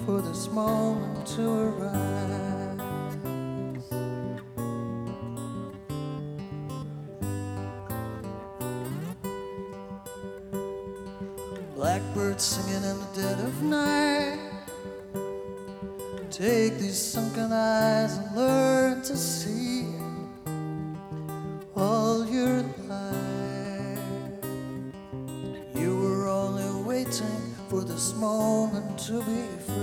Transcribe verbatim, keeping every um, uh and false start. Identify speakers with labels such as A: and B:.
A: for this moment to arise. Blackbirds singing in the dead of night. Take these sunken eyes and learn to see all your life. You were only waiting for this moment to be free.